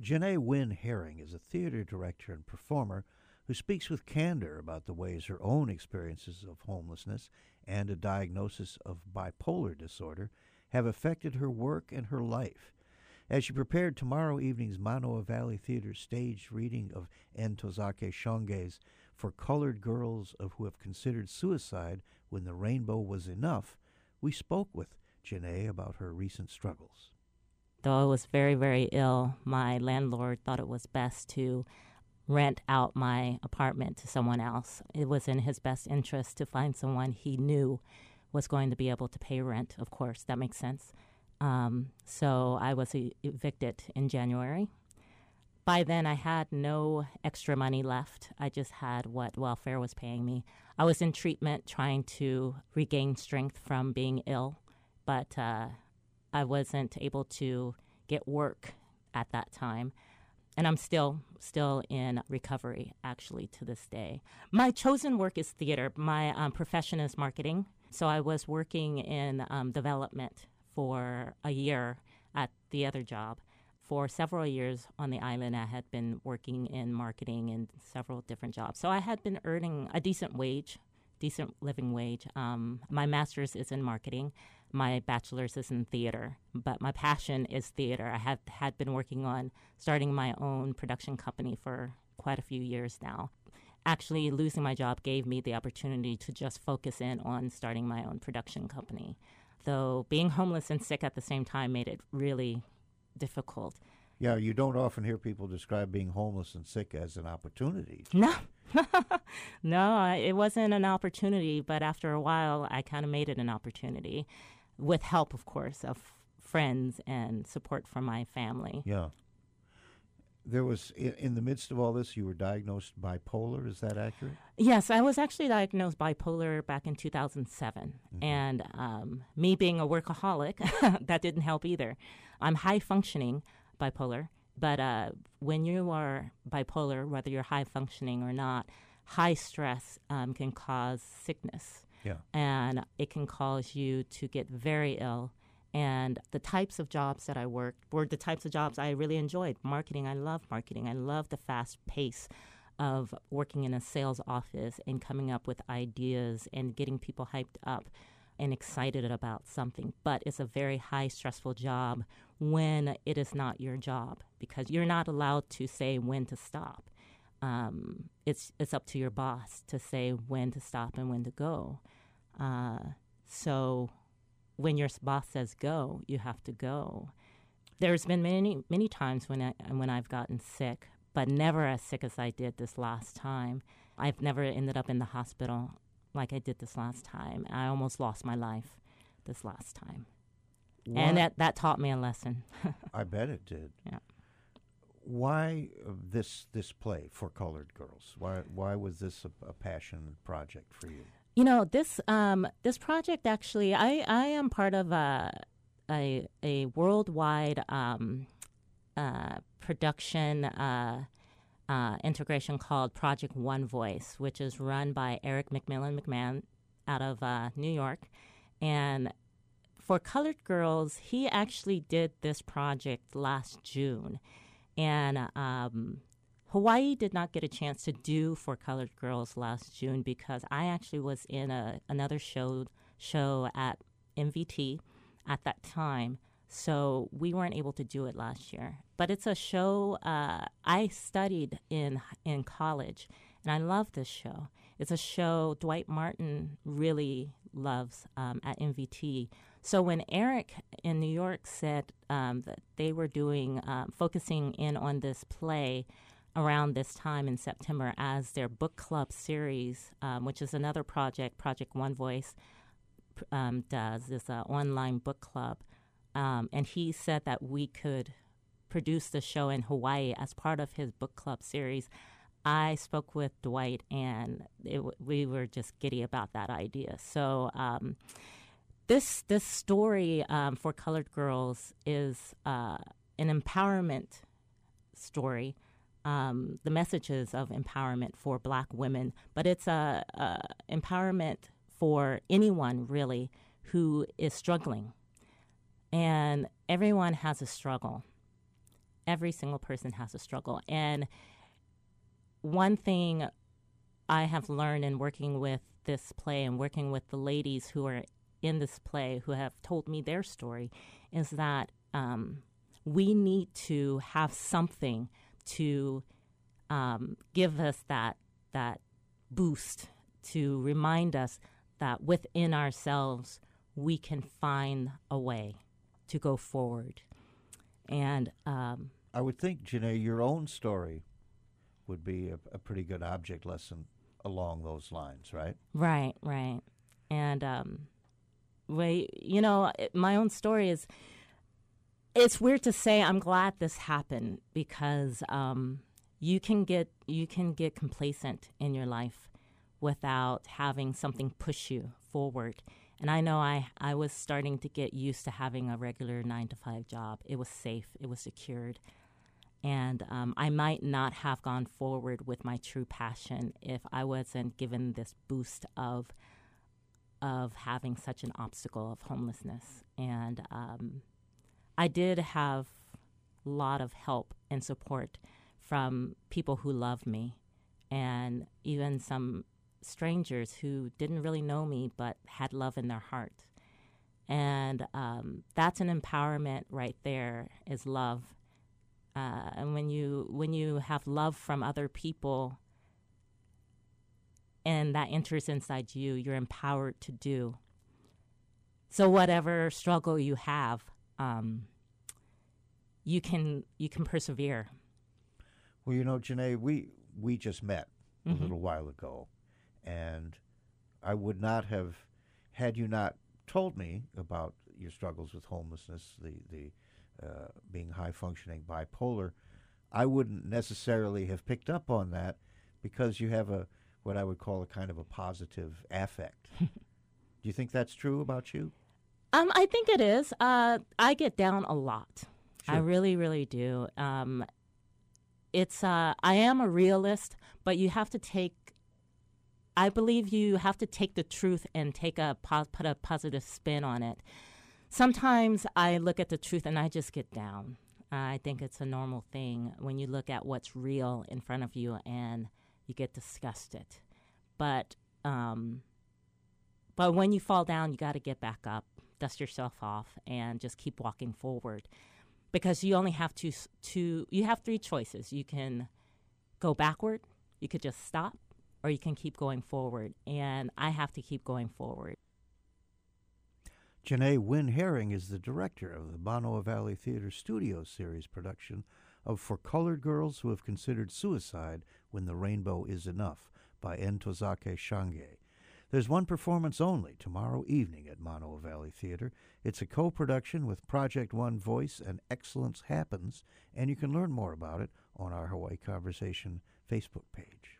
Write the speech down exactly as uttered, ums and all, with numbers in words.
Janae Wynn Herring is a theater director and performer who speaks with candor about the ways her own experiences of homelessness and a diagnosis of bipolar disorder have affected her work and her life. As she prepared tomorrow evening's Manoa Valley Theater's staged reading of N. Tozake Shonge's For Colored Girls of Who Have Considered Suicide When the Rainbow Was Enough, we spoke with Janae about her recent struggles. Though I was very, very ill, my landlord thought it was best to rent out my apartment to someone else. It was in his best interest to find someone he knew was going to be able to pay rent, of course. That makes sense. Um, so I was e- evicted in January. By then, I had no extra money left. I just had what welfare was paying me. I was in treatment trying to regain strength from being ill, but uh, I wasn't able to get work at that time. And I'm still still in recovery, actually, to this day. My chosen work is theater. My um, profession is marketing. So I was working in um, development for a year at the other job. For several years on the island, I had been working in marketing in several different jobs. So I had been earning a decent wage, decent living wage. Um, my master's is in marketing. My bachelor's is in theater, but my passion is theater. I have had been working on starting my own production company for quite a few years now. Actually, losing my job gave me the opportunity to just focus in on starting my own production company. Though being homeless and sick at the same time made it really difficult. Yeah, you don't often hear people describe being homeless and sick as an opportunity. No, no, I- it wasn't an opportunity, but after a while, I kind of made it an opportunity. With help, of course, of friends and support from my family. Yeah. There was, in, in the midst of all this, you were diagnosed bipolar. Is that accurate? Yes, I was actually diagnosed bipolar back in two thousand seven. Mm-hmm. And um, me being a workaholic, that didn't help either. I'm high-functioning bipolar, but uh, when you are bipolar, whether you're high-functioning or not, high stress um, can cause sickness. Yeah. And it can cause you to get very ill. And the types of jobs that I worked were the types of jobs I really enjoyed. Marketing, I love marketing. I love the fast pace of working in a sales office and coming up with ideas and getting people hyped up and excited about something. But it's a very high stressful job when it is not your job, because you're not allowed to say when to stop. Um, it's it's up to your boss to say when to stop and when to go. Uh, so when your boss says go, you have to go. There's been many many times when I, when I've gotten sick, but never as sick as I did this last time. I've never ended up in the hospital like I did this last time. I almost lost my life this last time. What? And that, that taught me a lesson. I bet it did. Yeah. Why uh, this this play, For Colored Girls? Why why was this a, a passion project for you? You know, this um, this project actually, I, I am part of a a, a worldwide um, uh, production uh, uh, integration called Project One Voice, which is run by Eric McMillan McMahon out of uh, New York. And For Colored Girls, he actually did this project last June. And um, Hawaii did not get a chance to do For Colored Girls last June because I actually was in a, another show show at M V T at that time. So we weren't able to do it last year. But it's a show uh, I studied in in college, and I love this show. It's a show Dwight Martin really loves um, at M V T. So when Eric in New York said um, that they were doing, um, focusing in on this play around this time in September as their book club series, um, which is another project, Project One Voice um, does, this uh, online book club. Um, and he said that we could produce the show in Hawaii as part of his book club series. I spoke with Dwight, and it w- we were just giddy about that idea. So um, this this story um, For Colored Girls is uh, an empowerment story. Um, the messages of empowerment for Black women, but it's a, a empowerment for anyone really who is struggling. And everyone has a struggle. Every single person has a struggle. And one thing I have learned in working with this play and working with the ladies who are in this play who have told me their story is that um, we need to have something to um, give us that that boost, to remind us that within ourselves we can find a way to go forward. And um, I would think, Janae, your own story would be a, a pretty good object lesson along those lines, right? Right, right. And, um, we, you know, it, my own story is, it's weird to say I'm glad this happened because um, you can get you can get complacent in your life without having something push you forward. And I know I, I was starting to get used to having a regular nine to five job. It was safe. It was secured. And um, I might not have gone forward with my true passion if I wasn't given this boost of of having such an obstacle of homelessness. And um, I did have a lot of help and support from people who love me and even some strangers who didn't really know me but had love in their heart. And um, that's an empowerment right there, is love. Uh, and when you when you have love from other people and that enters inside you, you're empowered to do. So whatever struggle you have, um, you can you can persevere. Well, you know, Janae, we we just met Mm-hmm. a little while ago, and I would not have, had you not told me about your struggles with homelessness, the the uh, being high functioning bipolar, I wouldn't necessarily have picked up on that because you have a what I would call a kind of a positive affect. Do you think that's true about you? Um, I think it is. Uh, I get down a lot. Sure. I really, really do. Um, it's uh, I am a realist, but you have to take. I believe you have to take the truth and take a po- put a positive spin on it. Sometimes I look at the truth and I just get down. I think it's a normal thing when you look at what's real in front of you and you get disgusted. But um, but when you fall down, you got to get back up, dust yourself off, and just keep walking forward. Because you only have two, two, you have three choices. You can go backward, you could just stop, or you can keep going forward. And I have to keep going forward. Janae Wynn Herring is the director of the Manoa Valley Theater Studio Series production of For Colored Girls Who Have Considered Suicide When the Rainbow Is Enough by Ntozake Shange. There's one performance only tomorrow evening at Manoa Valley Theater. It's a co-production with Project One Voice and Excellence Happens, and you can learn more about it on our Hawaii Conversation Facebook page.